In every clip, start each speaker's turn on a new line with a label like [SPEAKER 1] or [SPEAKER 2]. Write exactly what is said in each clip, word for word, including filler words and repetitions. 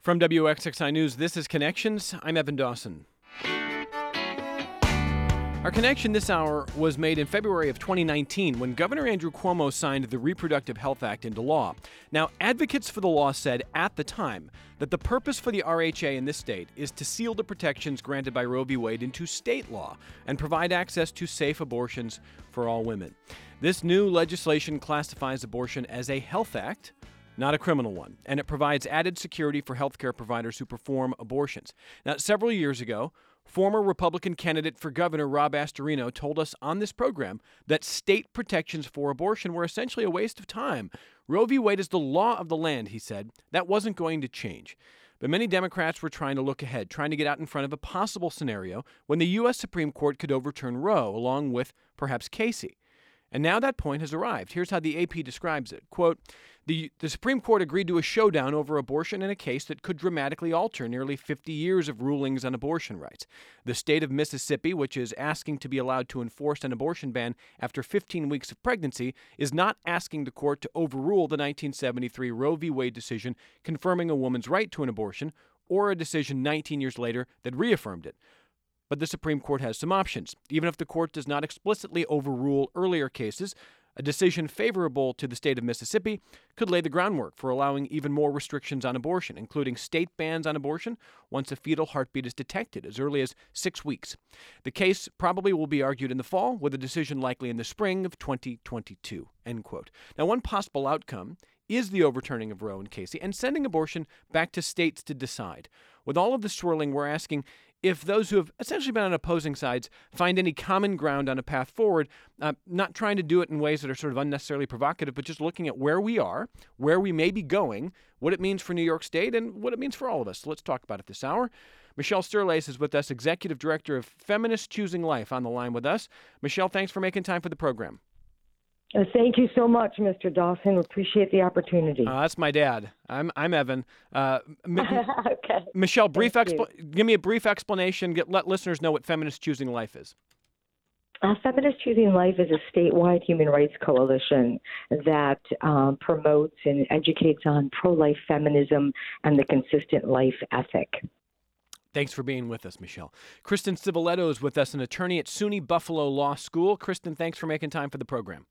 [SPEAKER 1] From W X X I News, this is Connections. I'm Evan Dawson. Our connection this hour was made in February of twenty nineteen when Governor Andrew Cuomo signed the Reproductive Health Act into law. Now, advocates for the law said at the time that the purpose for the R H A in this state is to seal the protections granted by Roe v. Wade into state law and provide access to safe abortions for all women. This new legislation classifies abortion as a health act, not a criminal one, and it provides added security for healthcare providers who perform abortions. Now, several years ago, former Republican candidate for governor Rob Astorino told us on this program that state protections for abortion were essentially a waste of time. Roe v. Wade is the law of the land, he said. That wasn't going to change. But many Democrats were trying to look ahead, trying to get out in front of a possible scenario when the U S Supreme Court could overturn Roe, along with perhaps Casey. And now that point has arrived. Here's how the A P describes it. Quote, the, the Supreme Court agreed to a showdown over abortion in a case that could dramatically alter nearly fifty years of rulings on abortion rights. The state of Mississippi, which is asking to be allowed to enforce an abortion ban after fifteen weeks of pregnancy, is not asking the court to overrule the nineteen seventy-three Roe v. Wade decision confirming a woman's right to an abortion, or a decision nineteen years later that reaffirmed it. But the Supreme Court has some options. Even if the court does not explicitly overrule earlier cases, a decision favorable to the state of Mississippi could lay the groundwork for allowing even more restrictions on abortion, including state bans on abortion once a fetal heartbeat is detected as early as six weeks. The case probably will be argued in the fall, with a decision likely in the spring of twenty twenty-two, end quote. Now, one possible outcome is the overturning of Roe and Casey and sending abortion back to states to decide. With all of the swirling, we're asking if those who have essentially been on opposing sides find any common ground on a path forward, uh, not trying to do it in ways that are sort of unnecessarily provocative, but just looking at where we are, where we may be going, what it means for New York State, and what it means for all of us. So let's talk about it this hour. Michelle Sterlace is with us, Executive Director of Feminists Choosing Life, on the line with us. Michelle, thanks for making time for the program.
[SPEAKER 2] Uh, thank you so much, Mister Dawson. Appreciate the opportunity.
[SPEAKER 1] Uh, that's my dad. I'm I'm Evan. Uh, M-
[SPEAKER 2] okay.
[SPEAKER 1] Michelle, brief
[SPEAKER 2] expl-
[SPEAKER 1] give me a brief explanation. Get, let listeners know what Feminists Choosing Life is.
[SPEAKER 2] Uh, Feminists Choosing Life is a statewide human rights coalition that um, promotes and educates on pro-life feminism and the consistent life ethic.
[SPEAKER 1] Thanks for being with us, Michelle. Kristen Civiletto is with us, an attorney at SUNY Buffalo Law School. Kristen, thanks for making time for the program.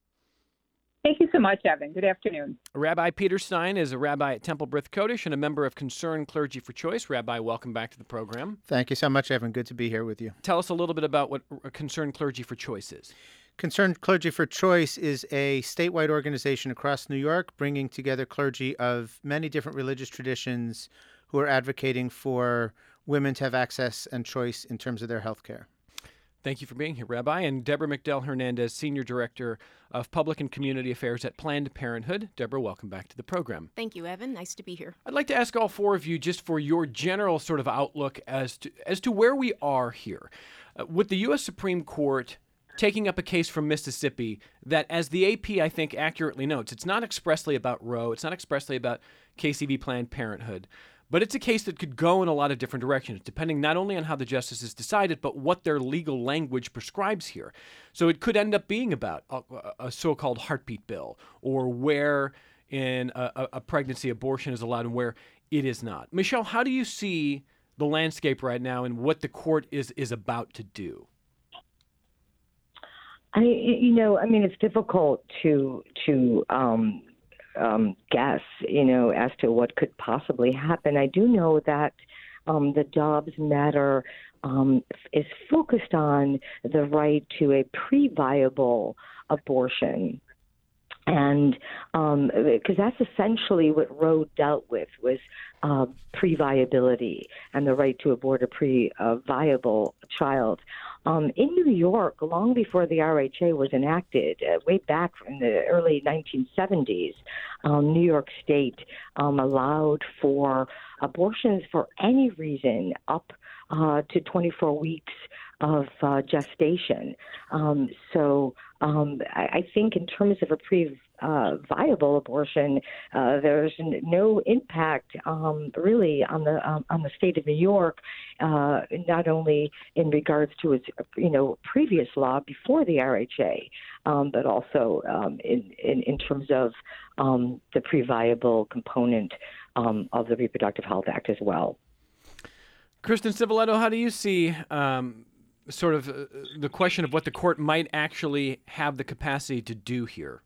[SPEAKER 3] Thank you so much, Evan. Good afternoon.
[SPEAKER 1] Rabbi Peter Stein is a rabbi at Temple Brith Kodesh and a member of Concerned Clergy for Choice. Rabbi, welcome back to the program.
[SPEAKER 4] Thank you so much, Evan. Good to be here with you.
[SPEAKER 1] Tell us a little bit about what Concerned Clergy for Choice is.
[SPEAKER 4] Concerned Clergy for Choice is a statewide organization across New York bringing together clergy of many different religious traditions who are advocating for women to have access and choice in terms of their health care.
[SPEAKER 1] Thank you for being here, Rabbi. And Deborah McDell Hernandez, Senior Director of Public and Community Affairs at Planned Parenthood. Deborah, welcome back to the program.
[SPEAKER 5] Thank you, Evan. Nice to be here.
[SPEAKER 1] I'd like to ask all four of you just for your general sort of outlook as to as to where we are here. Uh, with the U S Supreme Court taking up a case from Mississippi that, as the A P, I think, accurately notes, it's not expressly about Roe, it's not expressly about Casey v. Planned Parenthood, but it's a case that could go in a lot of different directions, depending not only on how the justices decide it, but what their legal language prescribes here. So it could end up being about a, a so-called heartbeat bill, or where in a, a pregnancy abortion is allowed and where it is not. Michelle, how do you see the landscape right now and what the court is, is about to do?
[SPEAKER 2] I, you know, I mean, it's difficult to to um, um, guess, you know, as to what could possibly happen. I do know that um, the Dobbs matter um, is focused on the right to a pre-viable abortion. And um, because that's essentially what Roe dealt with, was uh, pre-viability and the right to abort a pre-viable child. Um, in New York, long before the R H A was enacted, uh, way back in the early nineteen seventies, um, New York State um, allowed for abortions for any reason up uh, to twenty-four weeks of uh, gestation. Um, so um, I, I think in terms of a pre-viable uh, abortion, uh, there's n- no impact um, really on the um, on the state of New York, uh, not only in regards to its you know previous law before the R H A, um, but also um, in, in in terms of um, the pre-viable component um, of the Reproductive Health Act as well.
[SPEAKER 1] Kristen Civiletto, how do you see um, sort of uh, the question of what the court might actually have the capacity to do here?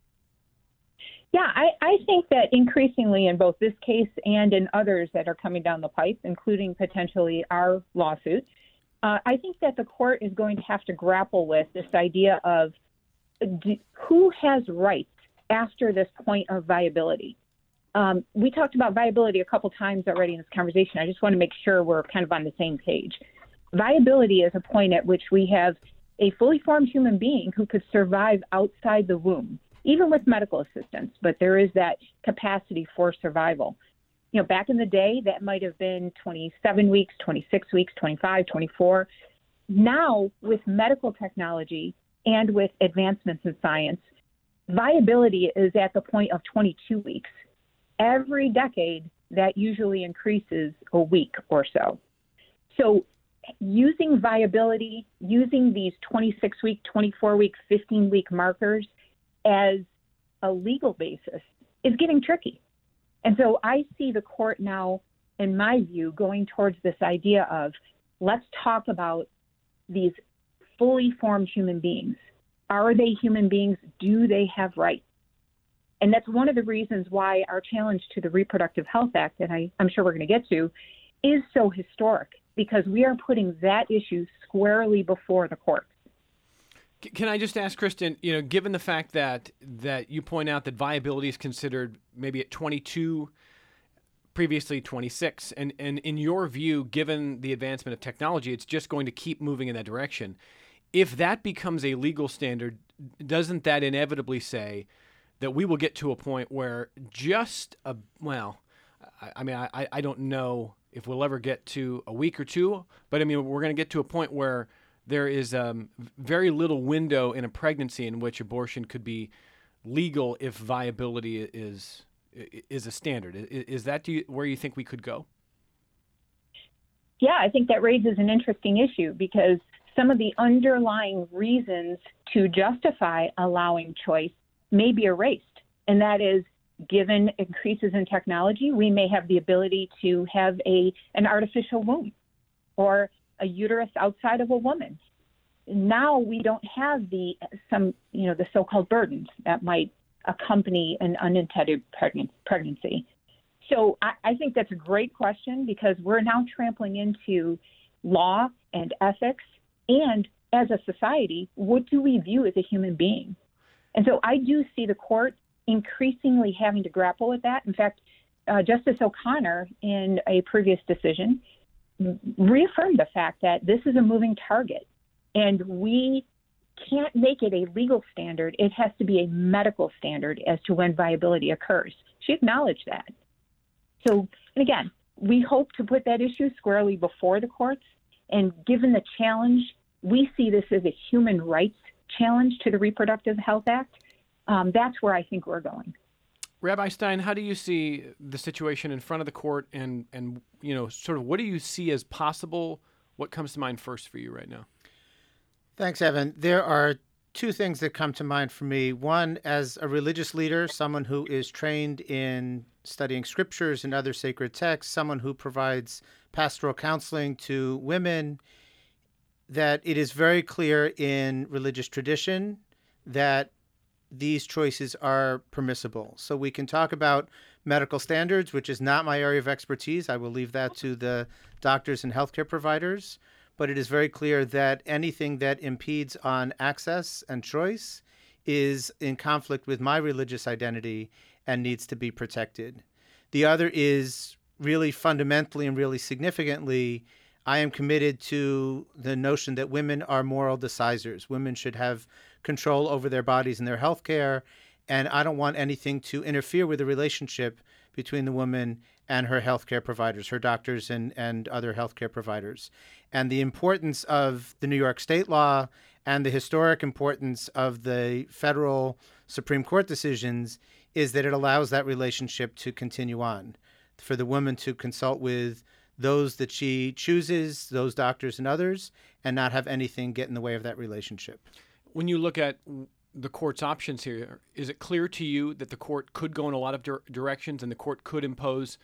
[SPEAKER 3] Yeah, I, I think that increasingly in both this case and in others that are coming down the pipe, including potentially our lawsuit, uh, I think that the court is going to have to grapple with this idea of d- who has rights after this point of viability. Um, we talked about viability a couple times already in this conversation. I just want to make sure we're kind of on the same page. Viability is a point at which we have a fully formed human being who could survive outside the womb, even with medical assistance, but there is that capacity for survival. You know, back in the day, that might have been twenty-seven weeks, twenty-six weeks, twenty-five, twenty-four. Now, with medical technology and with advancements in science, viability is at the point of twenty-two weeks. Every decade, that usually increases a week or so. So using viability, using these twenty-six week, twenty-four week, fifteen week markers as a legal basis is getting tricky. And so I see the court now, in my view, going towards this idea of let's talk about these fully formed human beings. Are they human beings? Do they have rights? And that's one of the reasons why our challenge to the Reproductive Health Act, and I, I'm sure we're going to get to, is so historic, because we are putting that issue squarely before the courts.
[SPEAKER 1] Can I just ask, Kristen, you know, given the fact that that you point out that viability is considered maybe at twenty-two, previously twenty-six, and, and in your view, given the advancement of technology, it's just going to keep moving in that direction. If that becomes a legal standard, doesn't that inevitably say that we will get to a point where just a, well, I, I mean, I, I don't know if we'll ever get to a week or two, but I mean, we're going to get to a point where there is um, very little window in a pregnancy in which abortion could be legal if viability is is a standard. Is, is that do you, where you think we could go?
[SPEAKER 3] Yeah, I think that raises an interesting issue, because some of the underlying reasons to justify allowing choice may be erased. And that is, given increases in technology, we may have the ability to have a an artificial womb or a uterus outside of a woman. Now we don't have the some you know the so-called burdens that might accompany an unintended pregnancy. So I, I think that's a great question, because we're now trampling into law and ethics, and as a society, what do we view as a human being? And so I do see the court increasingly having to grapple with that. In fact, uh, Justice O'Connor, in a previous decision, reaffirmed the fact that this is a moving target, and we can't make it a legal standard. It has to be a medical standard as to when viability occurs. She acknowledged that. So, and again, we hope to put that issue squarely before the courts, and given the challenge, we see this as a human rights challenge to the Reproductive Health Act. Um, that's where I think we're going.
[SPEAKER 1] Rabbi Stein, how do you see the situation in front of the court, and, and you know, sort of what do you see as possible? What comes to mind first for you right now?
[SPEAKER 4] Thanks, Evan. There are two things that come to mind for me. One, as a religious leader, someone who is trained in studying scriptures and other sacred texts, someone who provides pastoral counseling to women, that it is very clear in religious tradition that these choices are permissible. So we can talk about medical standards, which is not my area of expertise. I will leave that to the doctors and healthcare providers. But it is very clear that anything that impedes on access and choice is in conflict with my religious identity and needs to be protected. The other is really fundamentally and really significantly, I am committed to the notion that women are moral decisors. Women should have control over their bodies and their health care, and I don't want anything to interfere with the relationship between the woman and her healthcare providers, her doctors and, and other healthcare providers. And the importance of the New York state law and the historic importance of the federal Supreme Court decisions is that it allows that relationship to continue on, for the woman to consult with those that she chooses, those doctors and others, and not have anything get in the way of that relationship.
[SPEAKER 1] When you look at the court's options here, is it clear to you that the court could go in a lot of dir- directions and the court could impose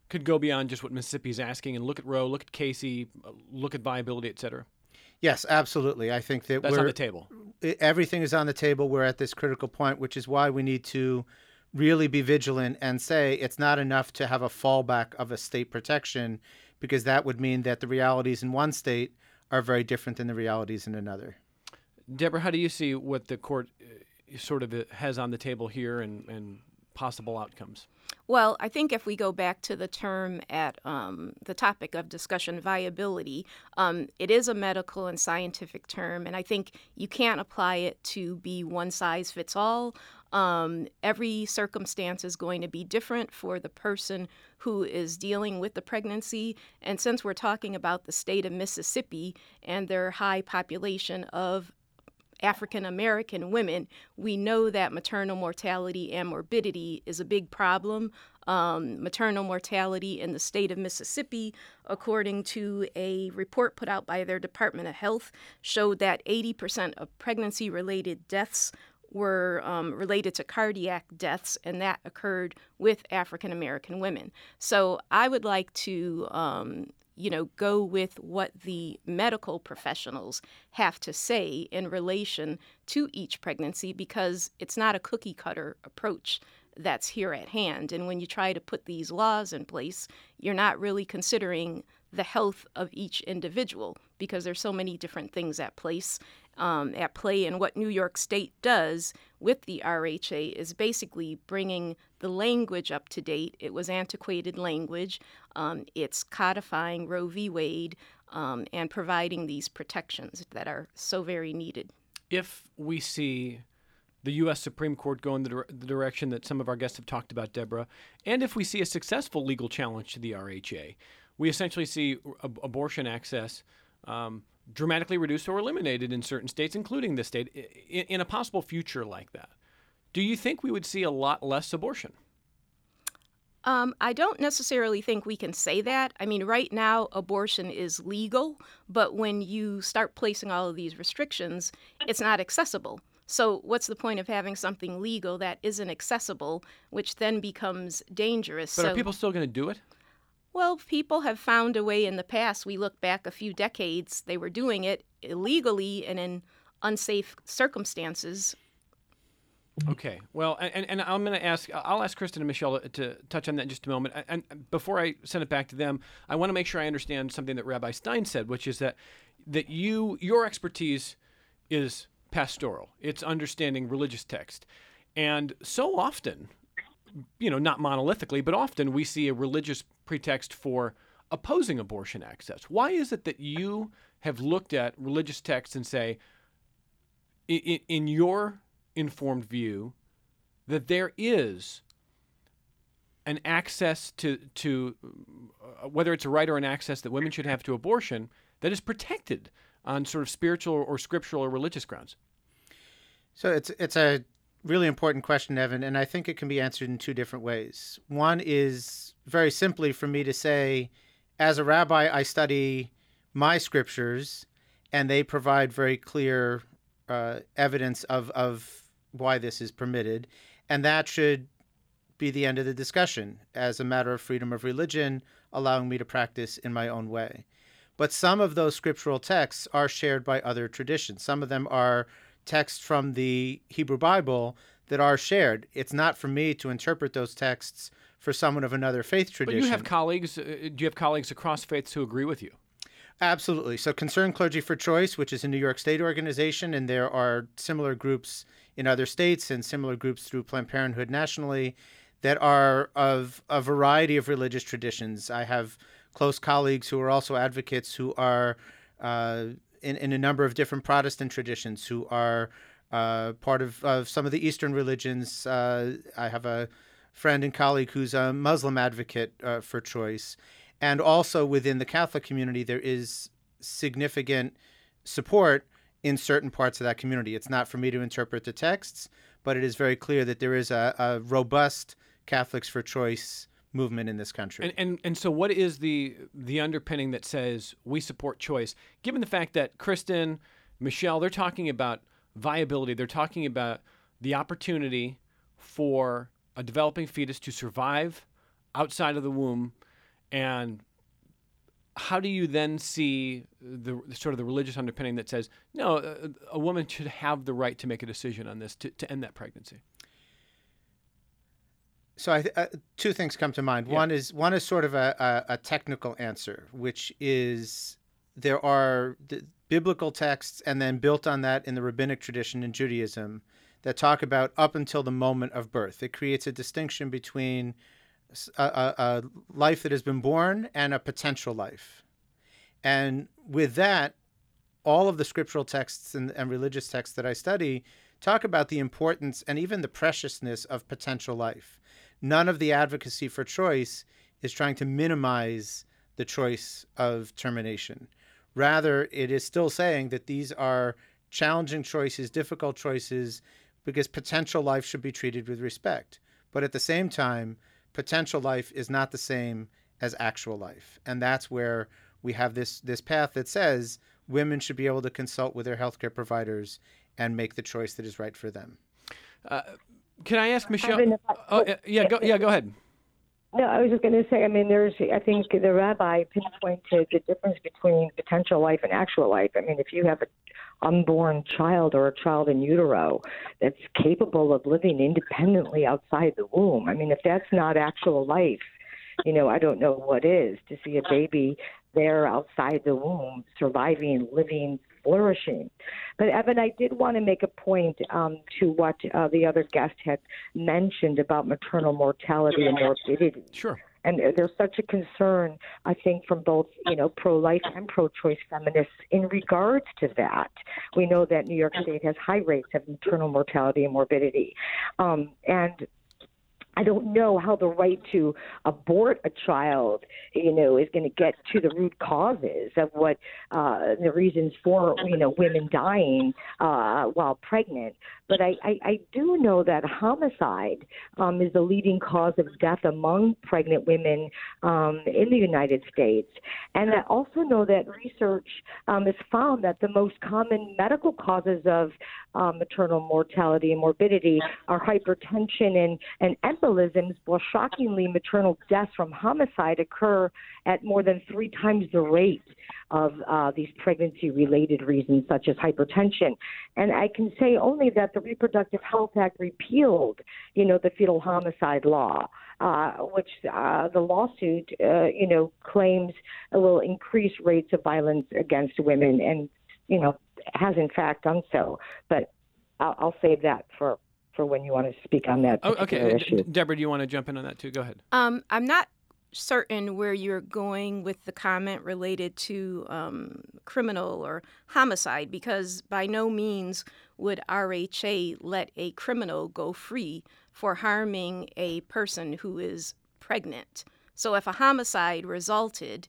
[SPEAKER 1] could go beyond just what Mississippi is asking and look at Roe, look at Casey, uh, look at viability, et cetera?
[SPEAKER 4] Yes, absolutely. I think that
[SPEAKER 1] That's
[SPEAKER 4] we're,
[SPEAKER 1] on the table.
[SPEAKER 4] Everything is on the table. We're at this critical point, which is why we need to really be vigilant and say it's not enough to have a fallback of a state protection, because that would mean that the realities in one state are very different than the realities in another.
[SPEAKER 1] Deborah, how do you see what the court uh, sort of has on the table here and, and possible outcomes?
[SPEAKER 5] Well, I think if we go back to the term at um, the topic of discussion, viability, um, it is a medical and scientific term, and I think you can't apply it to be one size fits all. Um, every circumstance is going to be different for the person who is dealing with the pregnancy. And since we're talking about the state of Mississippi and their high population of African American women, we know that maternal mortality and morbidity is a big problem. Um, maternal mortality in the state of Mississippi, according to a report put out by their Department of Health, showed that eighty percent of pregnancy-related deaths were um, related to cardiac deaths, and that occurred with African American women. So I would like to um, you know, go with what the medical professionals have to say in relation to each pregnancy, because it's not a cookie cutter approach that's here at hand. And when you try to put these laws in place, you're not really considering the health of each individual, because there's so many different things at place. Um, at play. And what New York State does with the R H A is basically bringing the language up to date. It was antiquated language. Um, it's codifying Roe v. Wade um, and providing these protections that are so very needed.
[SPEAKER 1] If we see the U S Supreme Court go in the, dire- the direction that some of our guests have talked about, Deborah, and if we see a successful legal challenge to the R H A, we essentially see ab- abortion access um, dramatically reduced or eliminated in certain states, including this state, in, in a possible future like that. Do you think we would see a lot less abortion?
[SPEAKER 5] Um, I don't necessarily think we can say that. I mean, right now, abortion is legal, but when you start placing all of these restrictions, it's not accessible. So what's the point of having something legal that isn't accessible, which then becomes dangerous?
[SPEAKER 1] But
[SPEAKER 5] so,
[SPEAKER 1] are people still going to do it?
[SPEAKER 5] Well, people have found a way in the past. We look back a few decades, they were doing it illegally and in unsafe circumstances.
[SPEAKER 1] Okay. Well, and, and I'm going to ask, I'll ask Kristen and Michelle to, to touch on that in just a moment. And before I send it back to them, I want to make sure I understand something that Rabbi Stein said, which is that that you your expertise is pastoral. It's understanding religious text. And so often, you know, not monolithically, but often we see a religious pretext for opposing abortion access. Why is it that you have looked at religious texts and say, in, in your informed view, that there is an access to, to uh, whether it's a right or an access that women should have to abortion, that is protected on sort of spiritual or scriptural or religious grounds?
[SPEAKER 4] So it's it's a really important question, Evan, and I think it can be answered in two different ways. One is very simply for me to say, as a rabbi, I study my scriptures, and they provide very clear uh, evidence of, of why this is permitted, and that should be the end of the discussion as a matter of freedom of religion, allowing me to practice in my own way. But some of those scriptural texts are shared by other traditions. Some of them are texts from the Hebrew Bible that are shared. It's not for me to interpret those texts for someone of another faith tradition.
[SPEAKER 1] But you have colleagues, uh, do you have colleagues across faiths who agree with you?
[SPEAKER 4] Absolutely. So Concerned Clergy for Choice, which is a New York State organization, and there are similar groups in other states and similar groups through Planned Parenthood nationally that are of a variety of religious traditions. I have close colleagues who are also advocates who are uh, in, in a number of different Protestant traditions, who are uh, part of, of some of the Eastern religions. Uh, I have a friend and colleague who's a Muslim advocate uh, for choice. And also within the Catholic community, there is significant support in certain parts of that community. It's not for me to interpret the texts, but it is very clear that there is a, a robust Catholics for Choice movement in this country.
[SPEAKER 1] And, and and so what is the the underpinning that says we support choice, given the fact that Kristen, Michelle, they're talking about viability, they're talking about the opportunity for a developing fetus to survive outside of the womb And how do you then see the sort of the religious underpinning that says, no, a, a woman should have the right to make a decision on this to, to end that pregnancy?
[SPEAKER 4] So I th- uh, two things come to mind.
[SPEAKER 1] Yeah.
[SPEAKER 4] One is one is sort of a, a, a technical answer, which is there are the biblical texts and then built on that in the rabbinic tradition in Judaism that talk about up until the moment of birth. It creates a distinction between a, a, a life that has been born and a potential life. And with that, all of the scriptural texts and, and religious texts that I study talk about the importance and even the preciousness of potential life. None of the advocacy for choice is trying to minimize the choice of termination. Rather, it is still saying that these are challenging choices, difficult choices, because potential life should be treated with respect. But at the same time, potential life is not the same as actual life. And that's where we have this, this path that says women should be able to consult with their healthcare providers and make the choice that is right for them.
[SPEAKER 1] Uh, Can I ask Michelle?
[SPEAKER 2] Evan, if I-
[SPEAKER 1] oh, yeah, go, yeah, go ahead.
[SPEAKER 2] No, I was just going to say, I mean, there's, I think the rabbi pinpointed the difference between potential life and actual life. I mean, if you have an unborn child or a child in utero that's capable of living independently outside the womb, I mean, if that's not actual life, you know, I don't know what is. To see a baby there outside the womb, surviving, living, flourishing. But Evan, I did want to make a point um, to what uh, the other guest had mentioned about maternal mortality and morbidity.
[SPEAKER 1] Sure.
[SPEAKER 2] And there's such a concern, I think, from both, you know, pro-life and pro-choice feminists in regards to that. We know that New York State has high rates of maternal mortality and morbidity. Um, and I don't know how the right to abort a child, you know, is going to get to the root causes of what uh, the reasons for, you know, women dying uh, while pregnant. But I, I, I do know that homicide um, is the leading cause of death among pregnant women um, in the United States. And I also know that research um, has found that the most common medical causes of uh, maternal mortality and morbidity are hypertension and, and embolisms, while shockingly maternal deaths from homicide occur at more than three times the rate of uh, these pregnancy-related reasons, such as hypertension. And I can say only that the Reproductive Health Act repealed, you know, the fetal homicide law, uh, which uh, the lawsuit, uh, you know, claims will increase rates of violence against women, and, you know, has in fact done so. But I'll, I'll save that for, for when you want to speak on that
[SPEAKER 1] Oh,
[SPEAKER 2] particular
[SPEAKER 1] okay.
[SPEAKER 2] issue.
[SPEAKER 1] Deborah, do you want to jump in on that too? Go ahead.
[SPEAKER 5] Um, I'm not certain where you're going with the comment related to um, criminal or homicide, because by no means would R H A let a criminal go free for harming a person who is pregnant. So if a homicide resulted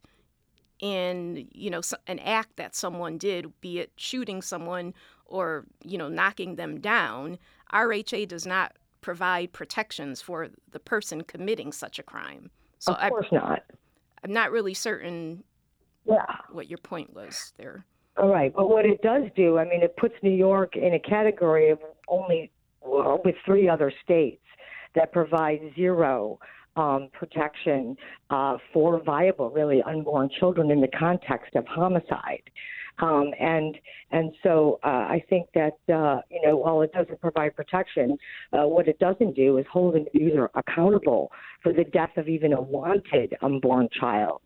[SPEAKER 5] in, you know, an act that someone did, be it shooting someone or, you know, knocking them down, R H A does not provide protections for the person committing such a crime. So
[SPEAKER 2] Of course
[SPEAKER 5] I,
[SPEAKER 2] not.
[SPEAKER 5] I'm not really certain
[SPEAKER 2] Yeah.
[SPEAKER 5] what your point was there.
[SPEAKER 2] All right. But what it does do, I mean, it puts New York in a category of only well, with three other states that provide zero um, protection uh, for viable, really unborn children in the context of homicide. Um, and and so uh, I think that, uh, you know, while it doesn't provide protection, uh, what it doesn't do is hold an abuser accountable for the death of even a wanted unborn child.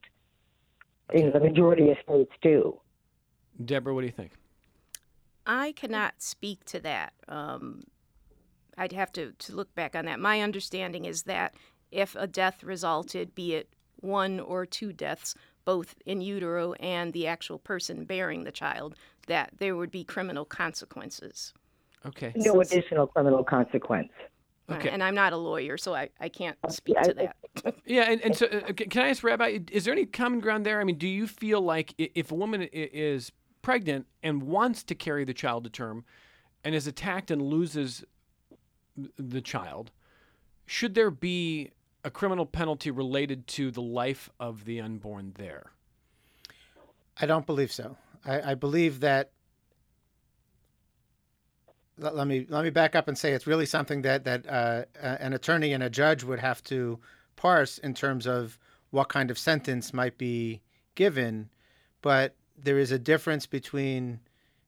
[SPEAKER 2] You know, the majority of states do.
[SPEAKER 1] Deborah, what do you think?
[SPEAKER 5] I cannot speak to that. Um, I'd have to, to look back on that. My understanding is that if a death resulted, be it one or two deaths, both in utero and the actual person bearing the child, that there would be criminal consequences.
[SPEAKER 1] Okay.
[SPEAKER 2] No additional criminal consequence.
[SPEAKER 1] Okay.
[SPEAKER 5] And I'm not a lawyer, so I, I can't speak to that.
[SPEAKER 1] Yeah, and, and so uh, can I ask Rabbi, is there any common ground there? I mean, do you feel like if a woman is pregnant and wants to carry the child to term and is attacked and loses the child, should there be a criminal penalty related to the life of the unborn there?
[SPEAKER 4] I don't believe so. I, I believe that. Let, let me let me back up and say it's really something that that uh, an attorney and a judge would have to parse in terms of what kind of sentence might be given. But there is a difference between,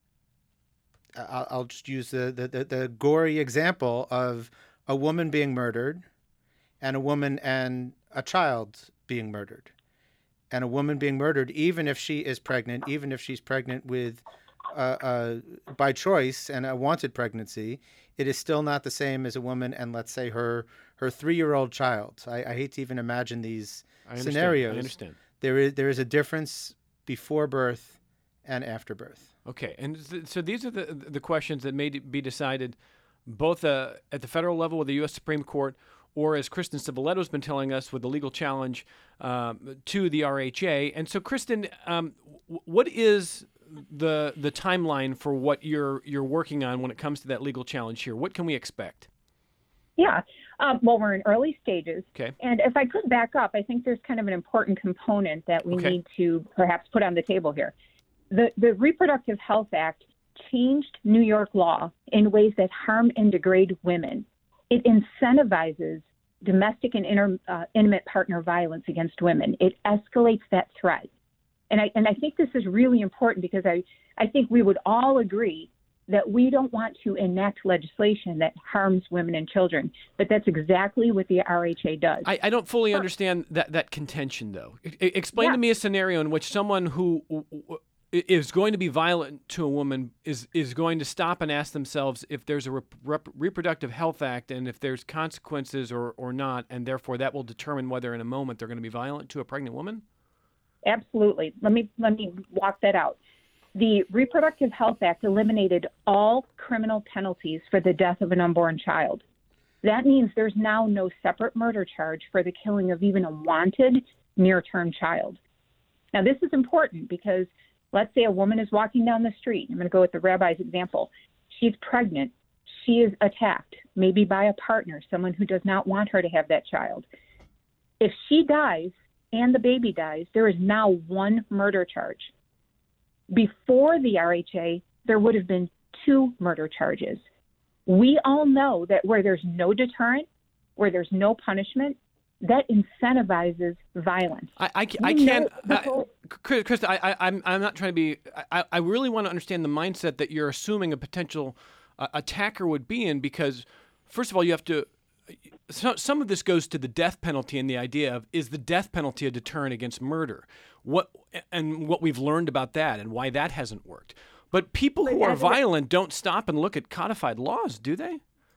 [SPEAKER 4] I'll, I'll just use the, the, the, the gory example of a woman being murdered and a woman and a child being murdered. And a woman being murdered, even if she is pregnant, even if she's pregnant with, uh, uh, by choice and a wanted pregnancy, it is still not the same as a woman and, let's say, her her three-year-old child. I, I hate to even imagine these
[SPEAKER 1] I understand.
[SPEAKER 4] scenarios.
[SPEAKER 1] I understand.
[SPEAKER 4] There is there is a difference before birth and after birth.
[SPEAKER 1] Okay, and th- so these are the the questions that may d- be decided both uh, at the federal level with the U S Supreme Court, or as Kristen Civiletto's been telling us, with the legal challenge um, to the R H A. And so, Kristen, um, w- what is the the timeline for what you're you're working on when it comes to that legal challenge here? What can we expect?
[SPEAKER 3] Yeah. Um, well, we're in early stages.
[SPEAKER 1] Okay.
[SPEAKER 3] And if I could back up, I think there's kind of an important component that we
[SPEAKER 1] Okay.
[SPEAKER 3] need to perhaps put on the table here. The, the Reproductive Health Act changed New York law in ways that harm and degrade women. It incentivizes domestic and inter, uh, intimate partner violence against women. It escalates that threat. And I, and I think this is really important because I, I think we would all agree that we don't want to enact legislation that harms women and children. But that's exactly what the R H A does.
[SPEAKER 1] I, I don't fully understand that, that contention, though. I, explain
[SPEAKER 3] Yeah.
[SPEAKER 1] to me a scenario in which someone who w- w- is going to be violent to a woman is, is going to stop and ask themselves if there's a rep- rep- Reproductive Health Act and if there's consequences or, or not, and therefore that will determine whether in a moment they're going to be violent to a pregnant woman?
[SPEAKER 3] Absolutely. Let me let me walk that out. The Reproductive Health Act eliminated all criminal penalties for the death of an unborn child. That means there's now no separate murder charge for the killing of even a wanted near-term child. Now, this is important because let's say a woman is walking down the street. I'm going to go with the rabbi's example. She's pregnant. She is attacked, maybe by a partner, someone who does not want her to have that child. If she dies and the baby dies, there is now one murder charge. Before the R H A, there would have been two murder charges. We all know that where there's no deterrent, where there's no punishment, that incentivizes violence.
[SPEAKER 1] I, I, I
[SPEAKER 3] We
[SPEAKER 1] can't,
[SPEAKER 3] know the
[SPEAKER 1] I,
[SPEAKER 3] whole-
[SPEAKER 1] Chris, Krista, I, I, I'm, I'm not trying to be, I, I really want to understand the mindset that you're assuming a potential uh, attacker would be in, because first of all, you have to, so, some of this goes to the death penalty and the idea of, is the death penalty a deterrent against murder? What, and what we've learned about that and why that hasn't worked. But people who are violent don't stop and look at codified laws, do they?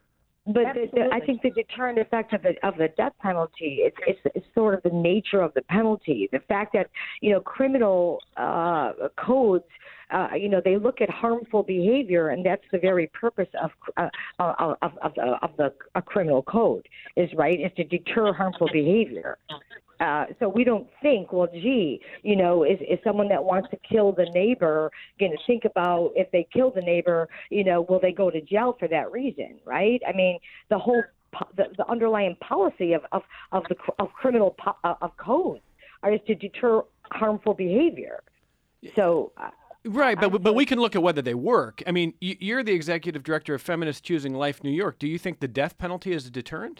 [SPEAKER 2] But the, the, I think the deterrent effect of the of the death penalty it's, it's it's sort of the nature of the penalty. The fact that you know criminal uh, codes, uh, you know, they look at harmful behavior, and that's the very purpose of uh, of of, of the, of the a criminal code is right is to deter harmful behavior. Uh, so we don't think, well, gee, you know, is, is someone that wants to kill the neighbor going to think about if they kill the neighbor, you know, will they go to jail for that reason, right? I mean, the whole po- the, the underlying policy of of of the of criminal po- of codes are is to deter harmful behavior. So. Uh,
[SPEAKER 1] Right, but but we can look at whether they work. I mean, y- you're the executive director of Feminists Choosing Life New York. Do you think the death penalty is a deterrent?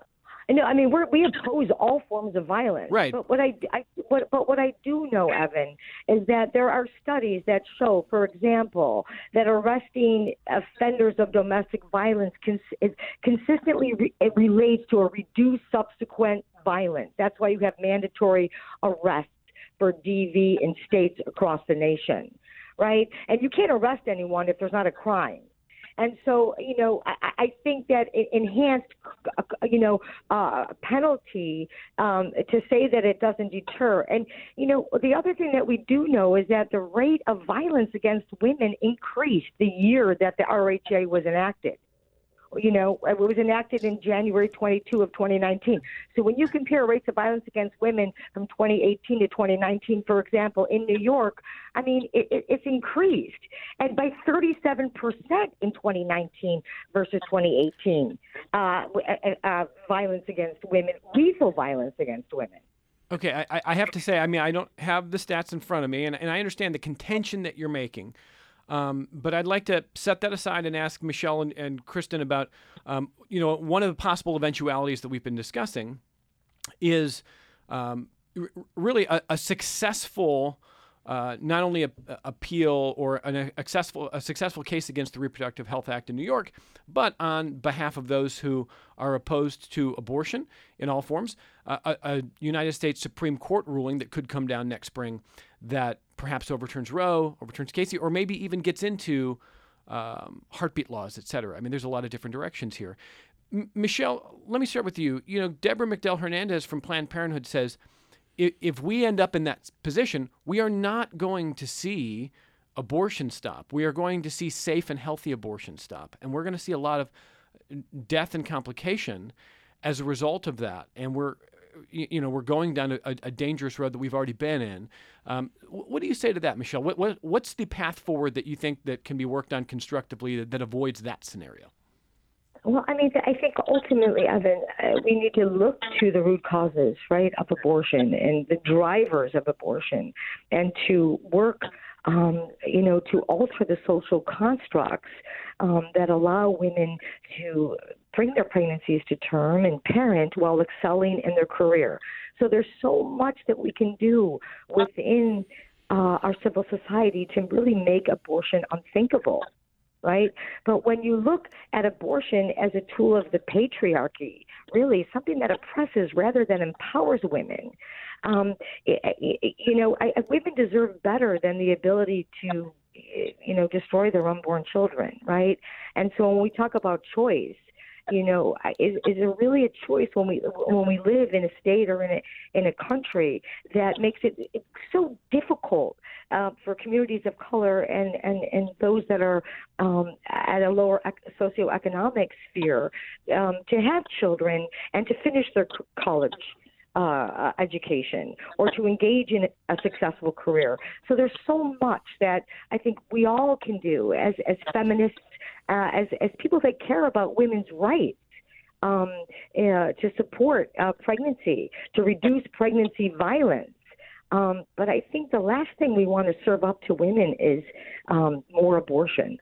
[SPEAKER 2] No, I mean we're, we oppose all forms of violence.
[SPEAKER 1] Right.
[SPEAKER 2] But what I, I what, but what I do know, Evan, is that there are studies that show, for example, that arresting offenders of domestic violence cons- is consistently re- it relates to a reduced subsequent violence. That's why you have mandatory arrests for D V in states across the nation, right? And you can't arrest anyone if there's not a crime. And so, you know, I, I think that enhanced, you know, uh, penalty um, to say that it doesn't deter. And, you know, the other thing that we do know is that the rate of violence against women increased the year that the R H A was enacted. You know, it was enacted in January twenty-second of twenty nineteen. So when you compare rates of violence against women from twenty eighteen to twenty nineteen, for example, in New York, I mean, it, it, it's increased. And by thirty-seven percent in twenty nineteen versus twenty eighteen, uh, uh, violence against women, lethal violence against women.
[SPEAKER 1] Okay, I, I have to say, I mean, I don't have the stats in front of me, and, and I understand the contention that you're making. Um, but I'd like to set that aside and ask Michelle and, and Kristen about, um, you know, one of the possible eventualities that we've been discussing is um, really a, a successful, uh, not only a, a appeal or an a successful, a successful case against the Reproductive Health Act in New York, but on behalf of those who are opposed to abortion in all forms, uh, a, a United States Supreme Court ruling that could come down next spring that perhaps overturns Roe, overturns Casey, or maybe even gets into um, heartbeat laws, et cetera. I mean, there's a lot of different directions here. M- Michelle, let me start with you. You know, Deborah McDowell Hernandez from Planned Parenthood says, if, if we end up in that position, we are not going to see abortion stop. We are going to see safe and healthy abortion stop. And we're going to see a lot of death and complication as a result of that. And we're, you know, we're going down a, a dangerous road that we've already been in. Um, what do you say to that, Michelle? What, what, what's the path forward that you think that can be worked on constructively that, that avoids that scenario?
[SPEAKER 2] Well, I mean, I think ultimately, Evan, uh, we need to look to the root causes, right, of abortion and the drivers of abortion, and to work, um, you know, to alter the social constructs um, that allow women to bring their pregnancies to term and parent while excelling in their career. So there's so much that we can do within uh, our civil society to really make abortion unthinkable. Right? But when you look at abortion as a tool of the patriarchy, really something that oppresses rather than empowers women, um, you know, I, women deserve better than the ability to, you know, destroy their unborn children, right? And so when we talk about choice, you know, is, is there really a choice when we when we live in a state or in a in a country that makes it so difficult uh, for communities of color and, and, and those that are um, at a lower socioeconomic sphere um, to have children and to finish their college uh, education or to engage in a successful career? So there's so much that I think we all can do as as feminists. Uh, as as people that care about women's rights, um, uh, to support uh, pregnancy, to reduce pregnancy violence. Um, but I think the last thing we want to serve up to women is um, more abortion.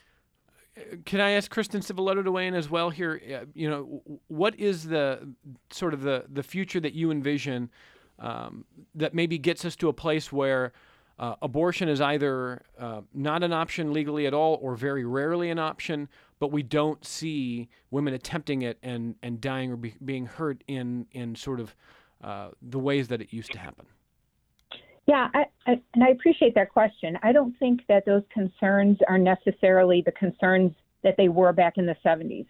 [SPEAKER 1] Can I ask Kristen Civiletto to weigh in as well here? Uh, you know, what is the sort of the, the future that you envision um, that maybe gets us to a place where Uh, abortion is either uh, not an option legally at all or very rarely an option, but we don't see women attempting it and, and dying or be, being hurt in, in sort of uh, the ways that it used to happen?
[SPEAKER 3] Yeah, I, I, and I appreciate that question. I don't think that those concerns are necessarily the concerns that they were back in the seventies.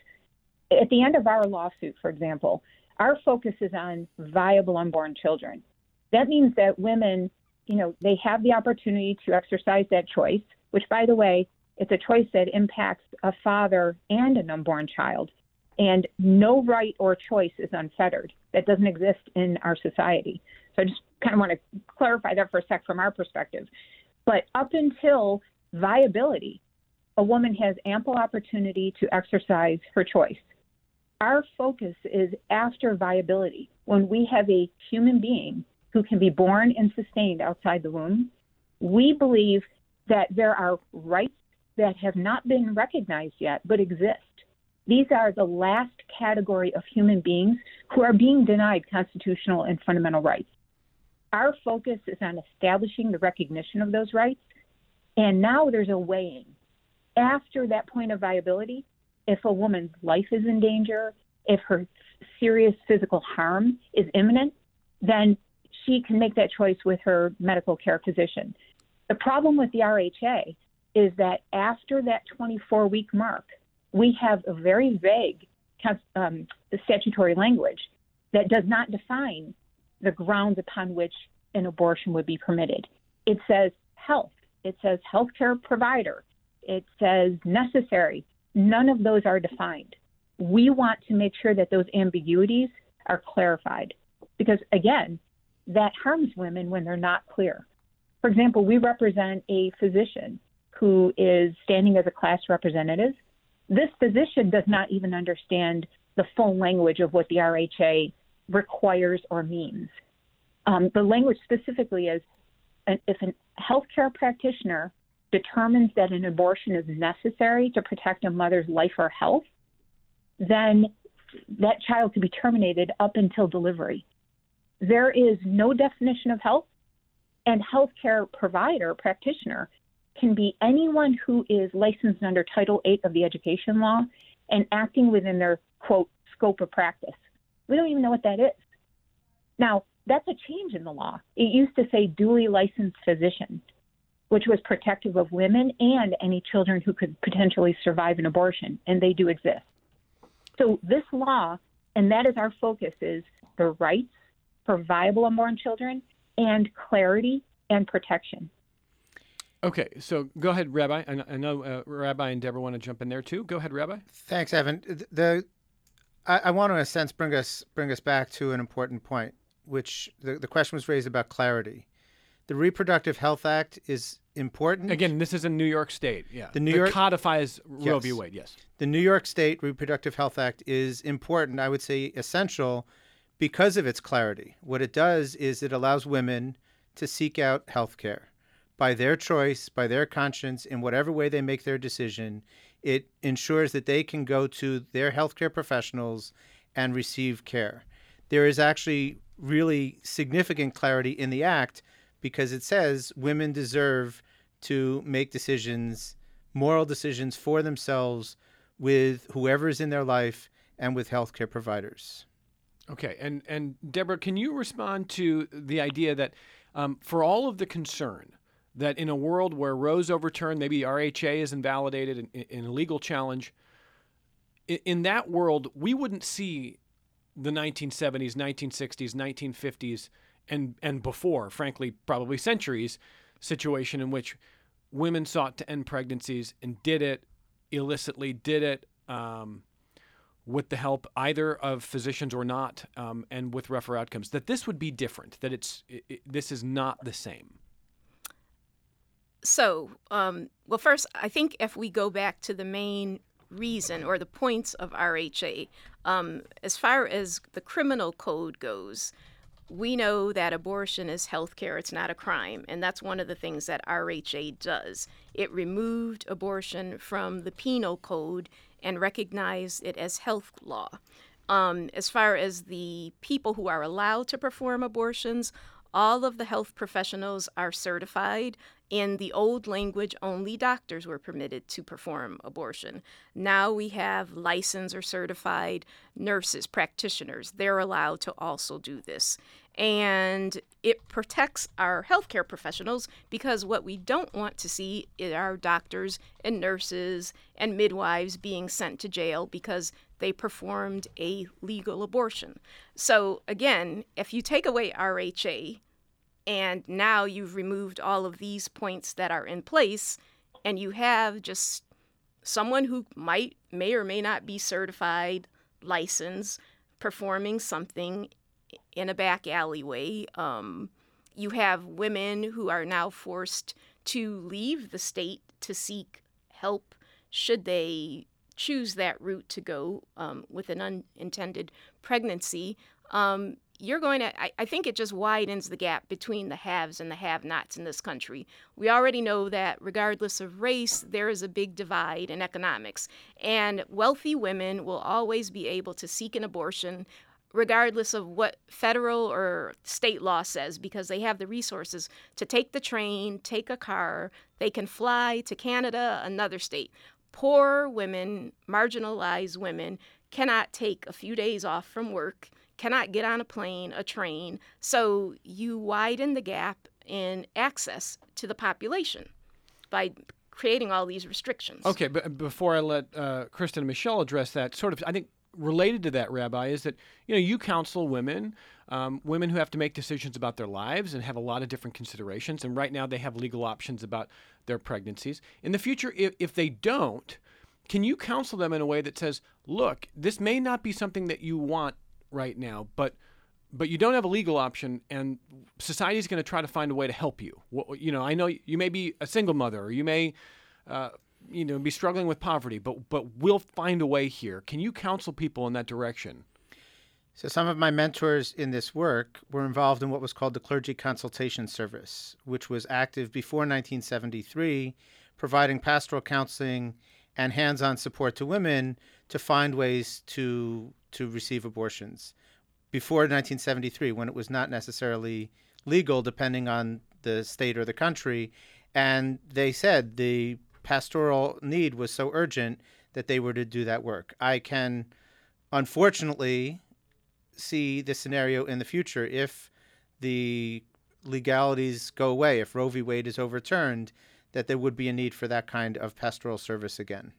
[SPEAKER 3] At the end of our lawsuit, for example, our focus is on viable unborn children. That means that women, you know, they have the opportunity to exercise that choice, which, by the way, it's a choice that impacts a father and an unborn child. And no right or choice is unfettered. That doesn't exist in our society. So I just kind of want to clarify that for a sec from our perspective. But up until viability, a woman has ample opportunity to exercise her choice. Our focus is after viability, when we have a human being who can be born and sustained outside the womb. We believe that there are rights that have not been recognized yet, but exist. These are the last category of human beings who are being denied constitutional and fundamental rights. Our focus is on establishing the recognition of those rights. And now there's a weighing. After that point of viability, if a woman's life is in danger, if her serious physical harm is imminent, then she can make that choice with her medical care physician. The problem with the R H A is that after that twenty-four week mark, we have a very vague um, statutory language that does not define the grounds upon which an abortion would be permitted. It says health. It says healthcare provider. It says necessary. None of those are defined. We want to make sure that those ambiguities are clarified because, again, that harms women when they're not clear. For example, we represent a physician who is standing as a class representative. This physician does not even understand the full language of what the R H A requires or means. Um, the language specifically is if a healthcare practitioner determines that an abortion is necessary to protect a mother's life or health, then that child could be terminated up until delivery. there is no definition of health, and healthcare provider, practitioner, can be anyone who is licensed under Title eight of the Education Law and acting within their, quote, scope of practice. We don't even know what that is. Now, that's a change in the law. It used to say duly licensed physician, which was protective of women and any children who could potentially survive an abortion, and they do exist. So this law, and that is our focus, is the rights for viable unborn children and clarity and protection.
[SPEAKER 1] Okay, so go ahead, Rabbi. I, I know uh, Rabbi and Deborah want to jump in there too. Go ahead, Rabbi.
[SPEAKER 4] Thanks, Evan. The I, I want to, in a sense, bring us bring us back to an important point, which the, the question was raised about clarity. The Reproductive Health Act is important.
[SPEAKER 1] Again, this is in New York State. Yeah,
[SPEAKER 4] the New York
[SPEAKER 1] codifies Roe
[SPEAKER 4] yes.
[SPEAKER 1] v. Wade. Yes,
[SPEAKER 4] the New York State Reproductive Health Act is important. I would say essential because of its clarity. What it does is it allows women to seek out health care by their choice, by their conscience, in whatever way they make their decision. It ensures that they can go to their healthcare professionals and receive care. There is actually really significant clarity in the act because it says women deserve to make decisions, moral decisions for themselves with whoever is in their life and with healthcare providers.
[SPEAKER 1] Okay, and, and Deborah, can you respond to the idea that um, for all of the concern that in a world where Roe's overturned, maybe R H A is invalidated in, in a legal challenge, in, in that world, we wouldn't see the nineteen seventies, nineteen sixties, nineteen fifties, and, and before, frankly, probably centuries, situation in which women sought to end pregnancies and did it illicitly, did it um, with the help either of physicians or not, um, and with rougher outcomes, that this would be different, that it's it, it, this is not the same.
[SPEAKER 5] So, um, well, first, I think if we go back to the main reason or the points of R H A, um, as far as the criminal code goes, we know that abortion is health care. It's not a crime. And that's one of the things that R H A does. It removed abortion from the penal code and recognized it as health law. Um, as far as the people who are allowed to perform abortions, all of the health professionals are certified. In the old language, only doctors were permitted to perform abortion. Now we have licensed or certified nurses, practitioners. They're allowed to also do this. And it protects our healthcare professionals because what we don't want to see is our doctors and nurses and midwives being sent to jail because they performed a legal abortion. So again, if you take away R H A, and now you've removed all of these points that are in place, and you have just someone who might, may or may not be certified, licensed, performing something in a back alleyway. Um, you have women who are now forced to leave the state to seek help should they choose that route to go um, with an unintended pregnancy. Um, You're going to, I, I think it just widens the gap between the haves and the have-nots in this country. We already know that regardless of race, there is a big divide in economics. And wealthy women will always be able to seek an abortion regardless of what federal or state law says, because they have the resources to take the train, take a car, they can fly to Canada, another state. Poor women, marginalized women, cannot take a few days off from work, cannot get on a plane, a train. So you widen the gap in access to the population by creating all these restrictions.
[SPEAKER 1] Okay, but before I let uh, Kristen and Michelle address that, sort of, I think related to that, Rabbi, is that, you know, you counsel women, um, women who have to make decisions about their lives and have a lot of different considerations. And right now they have legal options about their pregnancies. In the future, if, if they don't, can you counsel them in a way that says, look, this may not be something that you want right now, but but you don't have a legal option, and society is going to try to find a way to help you. What, you know, I know you may be a single mother, or you may, uh, you know, be struggling with poverty, but but we'll find a way here. Can you counsel people in that direction?
[SPEAKER 4] So some of my mentors in this work were involved in what was called the Clergy Consultation Service, which was active before nineteen seventy-three, providing pastoral counseling and hands-on support to women to find ways to to receive abortions. before nineteen seventy-three, when it was not necessarily legal, depending on the state or the country. And they said the pastoral need was so urgent that they were to do that work. I can, unfortunately, see the scenario in the future if the legalities go away, if Roe v. Wade is overturned, that there would be a need for that kind of pastoral service again.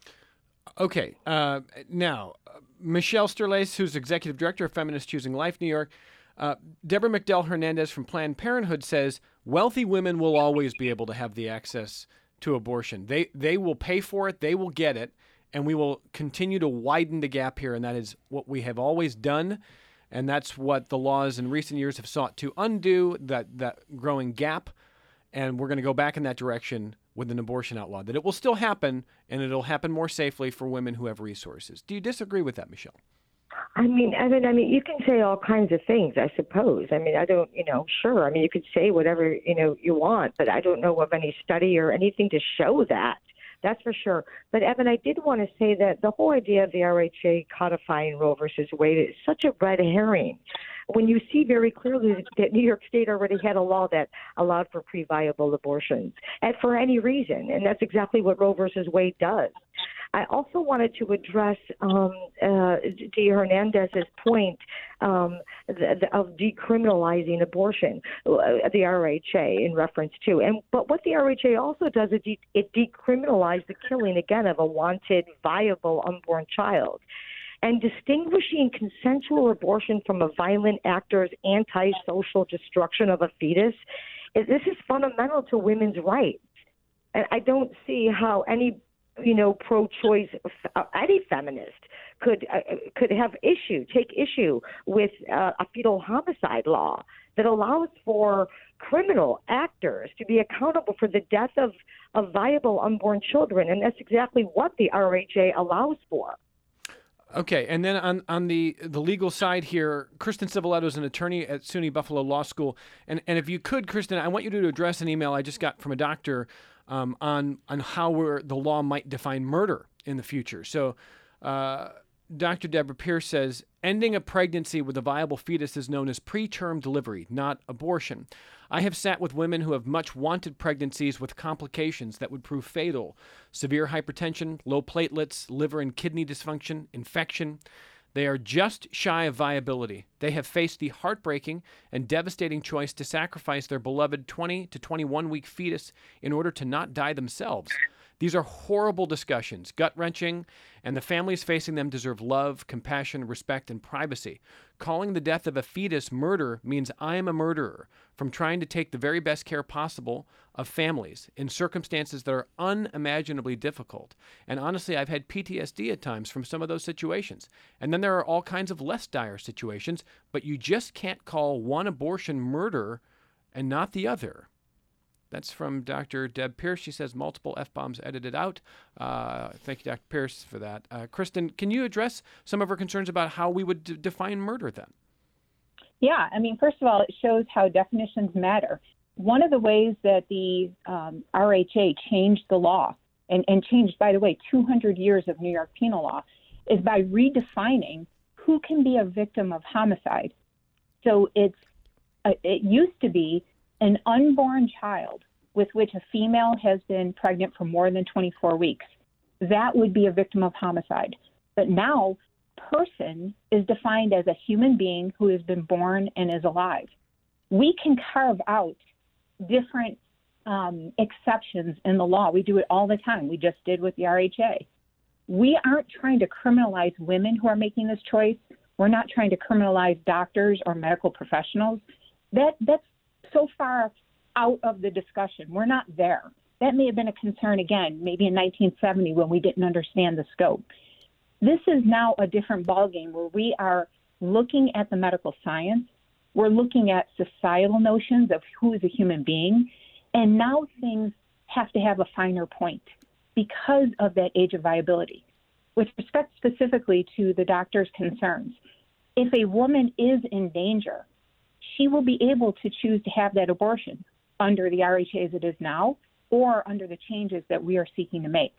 [SPEAKER 1] Okay. Uh, now, Michelle Sterles, who's Executive Director of Feminists Choosing Life New York, uh, Deborah McDowell Hernandez from Planned Parenthood says wealthy women will always be able to have the access to abortion. They they will pay for it, they will get it, and we will continue to widen the gap here, and that is what we have always done, and that's what the laws in recent years have sought to undo, that, that growing gap, and we're going to go back in that direction with an abortion outlaw, that it will still happen, and it'll happen more safely for women who have resources. Do you disagree with that, Michelle?
[SPEAKER 2] I mean, Evan, I mean, you can say all kinds of things, I suppose. I mean, I don't, you know, sure. I mean, you could say whatever, you know, you want, but I don't know of any study or anything to show that. That's for sure. But, Evan, I did want to say that the whole idea of the R H A codifying Roe versus Wade is such a red herring. When you see very clearly that New York State already had a law that allowed for pre-viable abortions, and for any reason, and that's exactly what Roe versus Wade does. I also wanted to address um, uh, D. Hernandez's point um, the, the, of decriminalizing abortion, uh, the R H A in reference to. And but what the R H A also does is de- it decriminalizes the killing again of a wanted, viable unborn child. And distinguishing consensual abortion from a violent actor's anti-social destruction of a fetus, is, this is fundamental to women's rights. And I don't see how any, you know, pro-choice, uh, any feminist could uh, could have issue, take issue with uh, a fetal homicide law that allows for criminal actors to be accountable for the death of, of viable unborn children. And that's exactly what the R H A allows for.
[SPEAKER 1] Okay, and then on, on the, the legal side here, Kristen Civiletto is an attorney at SUNY Buffalo Law School. And, and if you could, Kristen, I want you to address an email I just got from a doctor um, on, on how we're, the law might define murder in the future. So uh, Doctor Deborah Pierce says, ending a pregnancy with a viable fetus is known as preterm delivery, not abortion. I have sat with women who have much wanted pregnancies with complications that would prove fatal. Severe hypertension, low platelets, liver and kidney dysfunction, infection. They are just shy of viability. They have faced the heartbreaking and devastating choice to sacrifice their beloved twenty to twenty-one week fetus in order to not die themselves. These are horrible discussions, gut-wrenching, and the families facing them deserve love, compassion, respect, and privacy. Calling the death of a fetus murder means I am a murderer from trying to take the very best care possible of families in circumstances that are unimaginably difficult. And honestly, I've had P T S D at times from some of those situations. And then there are all kinds of less dire situations, but you just can't call one abortion murder and not the other. That's from Doctor Deb Pierce. She says multiple F-bombs edited out. Uh, thank you, Doctor Pierce, for that. Uh, Kristen, can you address some of her concerns about how we would d- define murder then?
[SPEAKER 3] Yeah, I mean, first of all, it shows how definitions matter. One of the ways that the um, R H A changed the law, and, and changed, by the way, two hundred years of New York penal law, is by redefining who can be a victim of homicide. So it's uh, it used to be an unborn child with which a female has been pregnant for more than twenty-four weeks. That would be a victim of homicide. But now, person is defined as a human being who has been born and is alive. We can carve out different um, exceptions in the law. We do it all the time. We just did with the R H A. We aren't trying to criminalize women who are making this choice. We're not trying to criminalize doctors or medical professionals. That that's so far out of the discussion. We're not there. That may have been a concern, again, maybe in nineteen seventy when we didn't understand the scope. This is now a different ballgame where we are looking at the medical science. We're looking at societal notions of who is a human being. And now things have to have a finer point because of that age of viability. With respect specifically to the doctor's concerns, if a woman is in danger, she will be able to choose to have that abortion under the R H A as it is now or under the changes that we are seeking to make.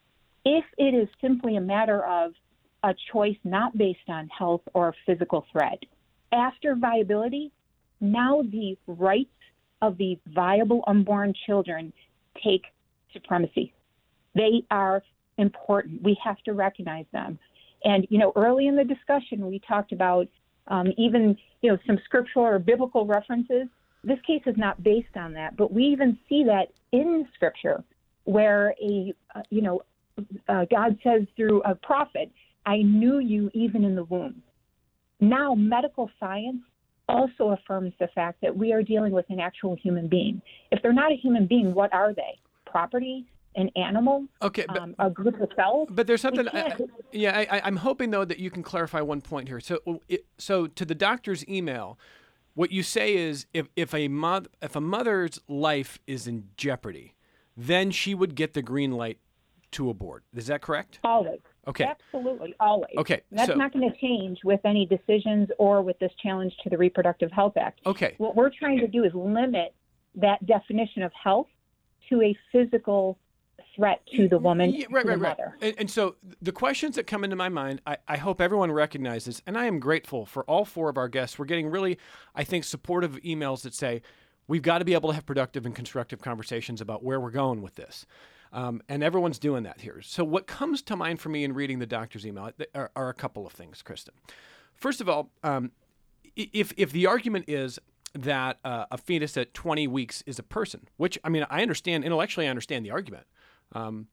[SPEAKER 3] If it is simply a matter of a choice not based on health or physical threat, After viability, now the rights of the viable unborn children take supremacy. They are important. We have to recognize them. And, you know, early in the discussion, we talked about um, even, you know, some scriptural or biblical references. This case is not based on that, but we even see that in Scripture where, a uh, you know, uh, God says through a prophet, I knew you even in the womb. Now, medical science also affirms the fact that we are dealing with an actual human being. If they're not a human being, what are they? Property? An animal?
[SPEAKER 1] Okay, but,
[SPEAKER 3] um, a group of cells?
[SPEAKER 1] But there's something. I, yeah, I, I'm hoping though that you can clarify one point here. So, it, so to the doctor's email, what you say is if if a mother if a mother's life is in jeopardy, then she would get the green light to abort. Is that correct?
[SPEAKER 3] Always.
[SPEAKER 1] Okay.
[SPEAKER 3] Absolutely, always.
[SPEAKER 1] Okay.
[SPEAKER 3] That's
[SPEAKER 1] so,
[SPEAKER 3] not going to change with any decisions or with this challenge to the Reproductive Health Act.
[SPEAKER 1] Okay.
[SPEAKER 3] What we're trying to do is limit that definition of health to a physical threat to the woman,
[SPEAKER 1] yeah, right,
[SPEAKER 3] to
[SPEAKER 1] right,
[SPEAKER 3] the
[SPEAKER 1] right.
[SPEAKER 3] mother.
[SPEAKER 1] And, and so the questions that come into my mind, I, I hope everyone recognizes, and I am grateful for all four of our guests. We're getting really, I think, supportive emails that say, we've got to be able to have productive and constructive conversations about where we're going with this. Um, and everyone's doing that here. So what comes to mind for me in reading the doctor's email are, are a couple of things, Kristen. First of all, um, if if the argument is that uh, a fetus at twenty weeks is a person, which, I mean, I understand, intellectually I understand the argument, um,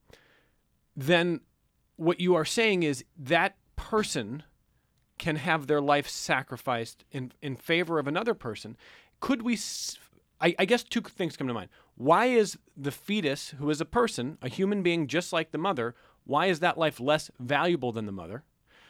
[SPEAKER 1] then what you are saying is that person can have their life sacrificed in, in favor of another person. Could we... S- I, I guess two things come to mind. Why is the fetus, who is a person, a human being just like the mother, why is that life less valuable than the mother?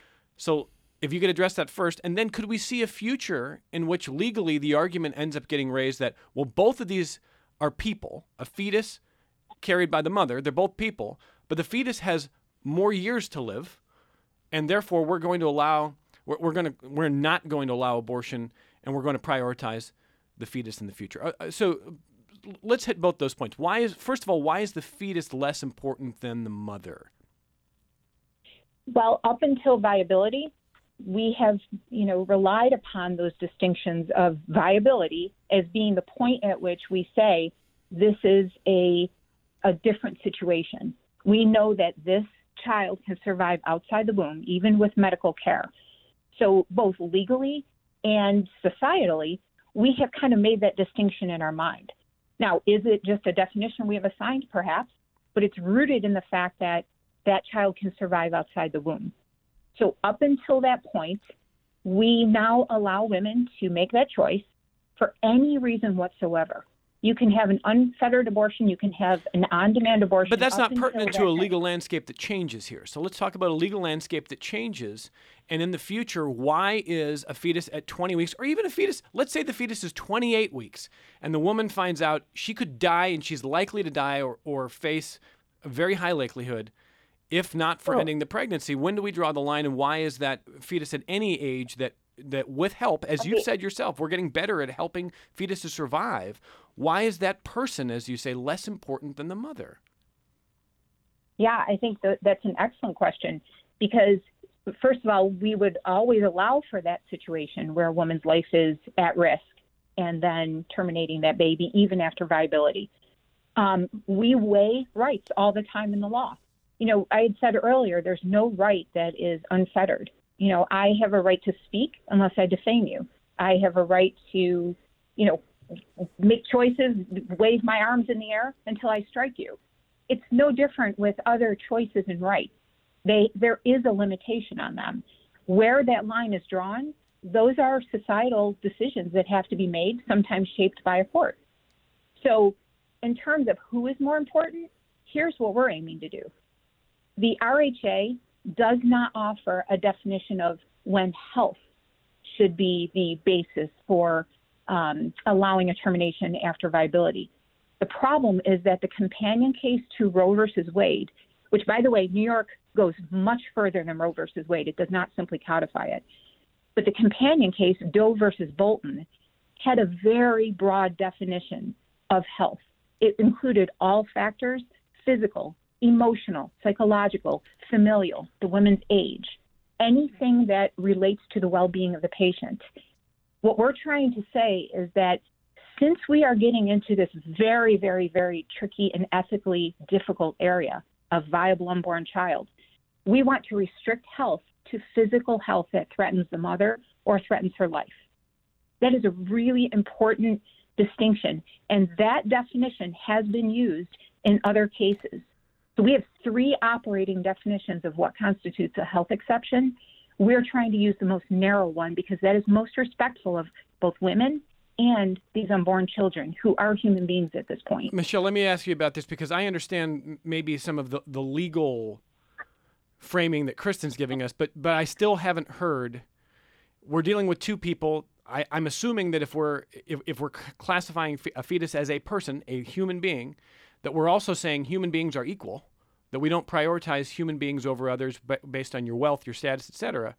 [SPEAKER 1] So if you could address that first, and then could we see a future in which legally the argument ends up getting raised that, well, both of these are people, a fetus carried by the mother, they're both people, but the fetus has more years to live, and therefore we're going to allow, we're, we're going to, we're not going to allow abortion, and we're going to prioritize the fetus in the future. Uh, so let's hit both those points. Why is, first of all, why is the fetus less important than the mother?
[SPEAKER 3] Well, up until viability, we have, you know, relied upon those distinctions of viability as being the point at which we say this is a a different situation. We know that this child can survive outside the womb, even with medical care. So both legally and societally, we have kind of made that distinction in our mind. Now, is it just a definition we have assigned? Perhaps, but it's rooted in the fact that that child can survive outside the womb. So up until that point, we now allow women to make that choice for any reason whatsoever. You can have an unfettered abortion. You can have an on-demand abortion.
[SPEAKER 1] But that's not
[SPEAKER 3] until
[SPEAKER 1] pertinent
[SPEAKER 3] that
[SPEAKER 1] to a
[SPEAKER 3] time.
[SPEAKER 1] legal landscape that changes here. So let's talk about a legal landscape that changes. And in the future, why is a fetus at twenty weeks, or even a fetus, let's say the fetus is twenty-eight weeks, and the woman finds out she could die and she's likely to die or, or face a very high likelihood, if not for
[SPEAKER 3] Oh.
[SPEAKER 1] ending the pregnancy. When do we draw the line, and why is that fetus at any age that, that with help, as you've
[SPEAKER 3] Okay.
[SPEAKER 1] said yourself, we're getting better at helping fetuses survive, why is that person, as you say, less important than the mother?
[SPEAKER 3] Yeah, I think that that's an excellent question because, first of all, we would always allow for that situation where a woman's life is at risk and then terminating that baby even after viability. Um, we weigh rights all the time in the law. You know, I had said earlier, there's no right that is unfettered. You know, I have a right to speak unless I defame you. I have a right to, you know, make choices, wave my arms in the air until I strike you. It's no different with other choices and rights. They, there is a limitation on them. Where that line is drawn, those are societal decisions that have to be made, sometimes shaped by a court. So in terms of who is more important, here's what we're aiming to do. The R H A does not offer a definition of when health should be the basis for um, allowing a termination after viability. The problem is that the companion case to Roe versus Wade, which, by the way, New York goes much further than Roe versus Wade. It does not simply codify it. But the companion case, Doe versus Bolton, had a very broad definition of health. It included all factors: physical, emotional, psychological, familial, the woman's age, anything that relates to the well-being of the patient. what we're trying to say is that since we are getting into this very, very, very tricky and ethically difficult area of viable unborn child, we want to restrict health to physical health that threatens the mother or threatens her life. That is a really important distinction, and that definition has been used in other cases. So we have three operating definitions of what constitutes a health exception. We're trying to use the most narrow one because that is most respectful of both women and these unborn children who are human beings at this point.
[SPEAKER 1] Michelle, let me ask you about this because I understand maybe some of the, the legal framing that Kristen's giving us, but but I still haven't heard. We're dealing with two people. I, I'm assuming that if we're if, if we're classifying a fetus as a person, a human being, that we're also saying human beings are equal, that we don't prioritize human beings over others based on your wealth, your status, et cetera.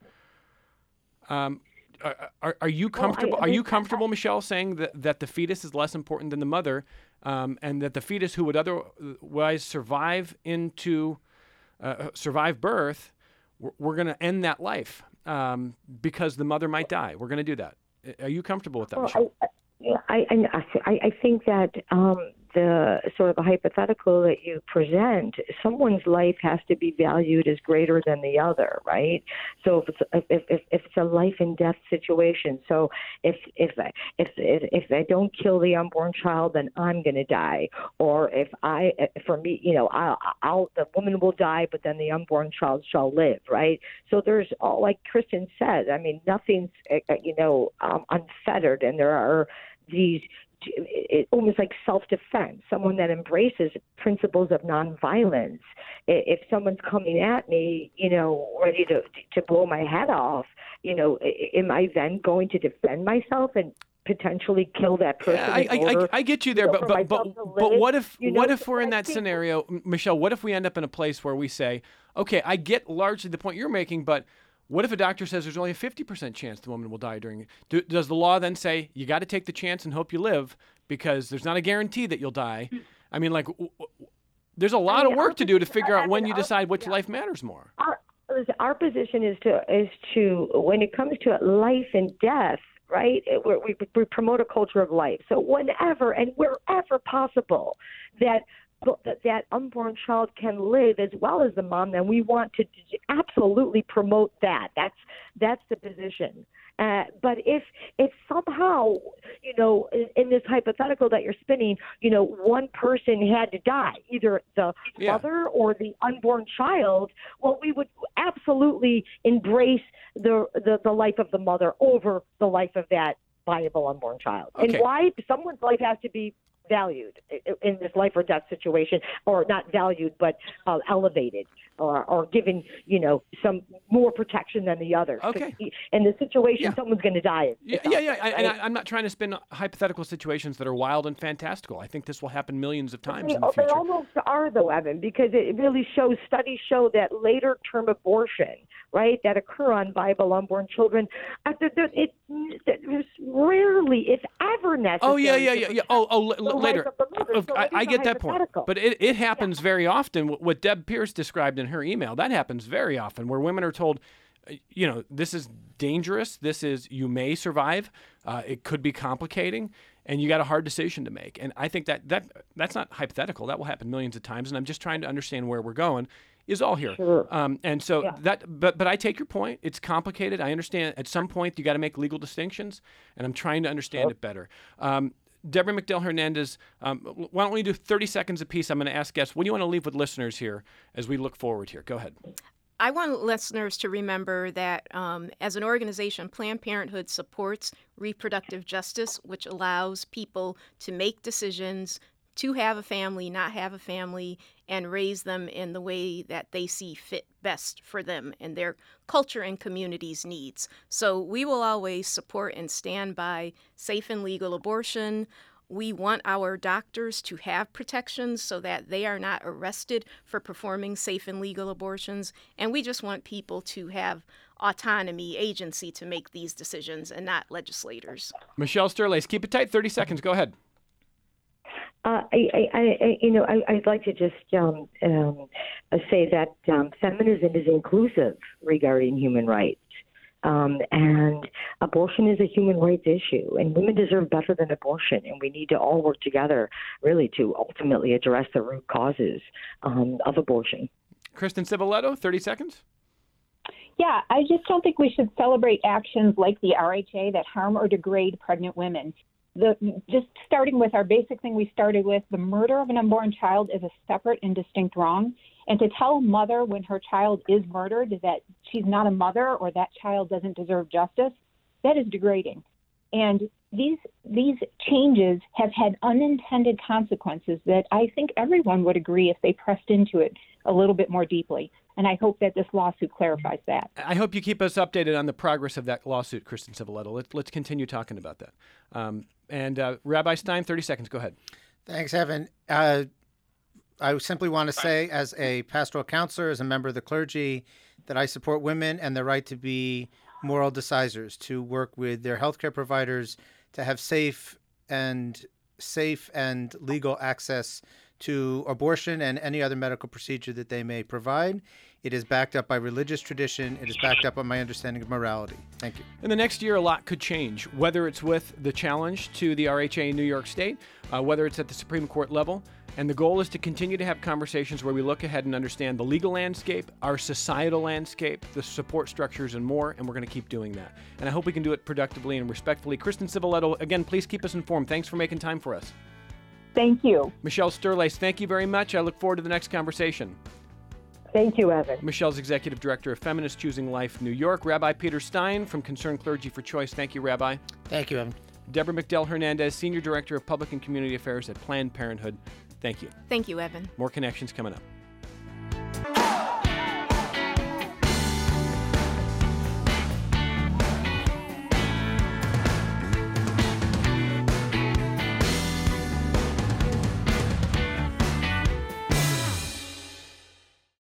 [SPEAKER 1] Um, are, are, are you comfortable?
[SPEAKER 2] Well, I, I
[SPEAKER 1] are you
[SPEAKER 2] think-
[SPEAKER 1] comfortable, Michelle, saying that, that the fetus is less important than the mother, um, and that the fetus who would otherwise survive into uh, survive birth, we're, we're going to end that life um, because the mother might die? We're going to do that. Are you comfortable with that,
[SPEAKER 2] Well,
[SPEAKER 1] Michelle?
[SPEAKER 2] I, I, I, I think that um, the sort of a hypothetical that you present, someone's life has to be valued as greater than the other, right? So if it's if if, if it's a life and death situation, so if if if if, if I don't kill the unborn child, then I'm going to die, or if I, for me, you know, I'll, I'll the woman will die, but then the unborn child shall live, right? So there's all, like Kristen said, I mean, nothing's you know um, unfettered, and there are these it, almost like self-defense, someone that embraces principles of nonviolence. If someone's coming at me, you know, ready to to blow my head off, you know, am I then going to defend myself and potentially kill that person?
[SPEAKER 1] Yeah, I,
[SPEAKER 2] in
[SPEAKER 1] I,
[SPEAKER 2] order,
[SPEAKER 1] I, I get you there,
[SPEAKER 2] you know,
[SPEAKER 1] but
[SPEAKER 2] for
[SPEAKER 1] but but,
[SPEAKER 2] myself to
[SPEAKER 1] but
[SPEAKER 2] live?
[SPEAKER 1] what if
[SPEAKER 2] You know,
[SPEAKER 1] what if we're in
[SPEAKER 2] I
[SPEAKER 1] that
[SPEAKER 2] think-
[SPEAKER 1] scenario, M- Michelle? What if we end up in a place where we say, okay, I get largely the point you're making, but what if a doctor says there's only a fifty percent chance the woman will die during it? Do, does the law then say you got to take the chance and hope you live because there's not a guarantee that you'll die? I mean, like, w- w- there's a lot
[SPEAKER 2] mean,
[SPEAKER 1] of work
[SPEAKER 2] our
[SPEAKER 1] to do to
[SPEAKER 2] position-
[SPEAKER 1] figure
[SPEAKER 2] I- I
[SPEAKER 1] out when
[SPEAKER 2] mean,
[SPEAKER 1] you
[SPEAKER 2] our-
[SPEAKER 1] decide which
[SPEAKER 2] yeah.
[SPEAKER 1] life matters more.
[SPEAKER 2] Our, listen, our position is to is to when it comes to life and death, right? it- we're- We, we promote a culture of life. So whenever and wherever possible, that that that unborn child can live as well as the mom, then we want to absolutely promote that. That's that's the position. Uh, but if if somehow, you know, in, in this hypothetical that you're spinning, you know, one person had to die, either the
[SPEAKER 1] Yeah.
[SPEAKER 2] mother or the unborn child, well, we would absolutely embrace the, the, the life of the mother over the life of that viable unborn child.
[SPEAKER 1] Okay.
[SPEAKER 2] And why? Someone's life has to be valued in this life or death situation, or not valued, but uh, elevated, or, or given, you know, some more protection than the other. 'Cause
[SPEAKER 1] Okay.
[SPEAKER 2] in the situation,
[SPEAKER 1] Yeah.
[SPEAKER 2] someone's going to die.
[SPEAKER 1] Yeah, yeah, yeah. I, and I, I'm not trying to spin hypothetical situations that are wild and fantastical. I think this will happen millions of times
[SPEAKER 2] They,
[SPEAKER 1] in the
[SPEAKER 2] they
[SPEAKER 1] future.
[SPEAKER 2] almost are, though, Evan, because it really shows, studies show that later term abortion, right, that occur on viable unborn children, uh, there, there, it, there's rarely, if ever, necessary.
[SPEAKER 1] Oh yeah, yeah,
[SPEAKER 2] to
[SPEAKER 1] yeah, yeah.
[SPEAKER 2] protect
[SPEAKER 1] Oh, oh, l-
[SPEAKER 2] the
[SPEAKER 1] l-
[SPEAKER 2] life
[SPEAKER 1] later.
[SPEAKER 2] of the mother.
[SPEAKER 1] Of-
[SPEAKER 2] So
[SPEAKER 1] I,
[SPEAKER 2] it is
[SPEAKER 1] I
[SPEAKER 2] a
[SPEAKER 1] get that point,
[SPEAKER 2] hypothetical.
[SPEAKER 1] but it, it happens very often. What- What Deb Pierce described in her email, that happens very often, where women are told, uh, you know, this is dangerous. This is you may survive. Uh, it could be complicating, and you got a hard decision to make. And I think that that that's not hypothetical. That will happen millions of times. And I'm just trying to understand where we're going. Is all here.
[SPEAKER 2] Sure.
[SPEAKER 1] Um, and so
[SPEAKER 2] Yeah.
[SPEAKER 1] that, but but I take your point. It's complicated. I understand. At some point, you got to make legal distinctions, and I'm trying to understand it better. Um, Deborah McDell Hernandez, um, why don't we do thirty seconds apiece? I'm going to ask guests. What do you want to leave with listeners here as we look forward here? Go ahead.
[SPEAKER 5] I want listeners to remember that um, as an organization, Planned Parenthood supports reproductive justice, which allows people to make decisions to have a family, not have a family, and raise them in the way that they see fit best for them and their culture and community's needs. So we will always support and stand by safe and legal abortion. We want our doctors to have protections so that they are not arrested for performing safe and legal abortions. And we just want people to have autonomy, agency to make these decisions and not legislators.
[SPEAKER 1] Michelle Sterlace, keep it tight. thirty seconds. Go ahead.
[SPEAKER 2] Uh, I, I, I, you know, I, I'd like to just um, um, say that um, feminism is inclusive regarding human rights. Um, and abortion is a human rights issue, and women deserve better than abortion. And we need to all work together, really, to ultimately address the root causes um, of abortion.
[SPEAKER 1] Kristen Civiletto, thirty seconds.
[SPEAKER 3] Yeah, I just don't think we should celebrate actions like the R H A that harm or degrade pregnant women. The, just starting with our basic thing we started with, the murder of an unborn child is a separate and distinct wrong. And to tell a mother when her child is murdered that she's not a mother or that child doesn't deserve justice, that is degrading. And these these changes have had unintended consequences that I think everyone would agree if they pressed into it a little bit more deeply. And I hope that this lawsuit clarifies that.
[SPEAKER 1] I hope you keep us updated on the progress of that lawsuit, Kristen Civiletto. Let's, let's continue talking about that. Um, and uh, Rabbi Stein, thirty seconds. Go ahead.
[SPEAKER 4] Thanks, Evan. Uh, I simply want to say, as a pastoral counselor, as a member of the clergy, that I support women and their right to be moral decisors, to work with their healthcare providers, to have safe and safe and legal access to abortion and any other medical procedure that they may provide. It is backed up by religious tradition. It is backed up by my understanding of morality. Thank you.
[SPEAKER 1] In the next year, a lot could change, whether it's with the challenge to the R H A in New York State, uh, whether it's at the Supreme Court level. And the goal is to continue to have conversations where we look ahead and understand the legal landscape, our societal landscape, the support structures, and more. And we're going to keep doing that. And I hope we can do it productively and respectfully. Kristen Civiletto, again, please keep us informed. Thanks for making time for us.
[SPEAKER 3] Thank you.
[SPEAKER 1] Michelle Sterlace, thank you very much. I look forward to the next conversation.
[SPEAKER 2] Thank you, Evan.
[SPEAKER 1] Michelle's Executive Director of Feminists Choosing Life, New York. Rabbi Peter Stein from Concerned Clergy for Choice. Thank you, Rabbi.
[SPEAKER 4] Thank you, Evan.
[SPEAKER 1] Deborah McDell Hernandez, Senior Director of Public and Community Affairs at Planned Parenthood. Thank you.
[SPEAKER 5] Thank you, Evan.
[SPEAKER 1] More connections coming up.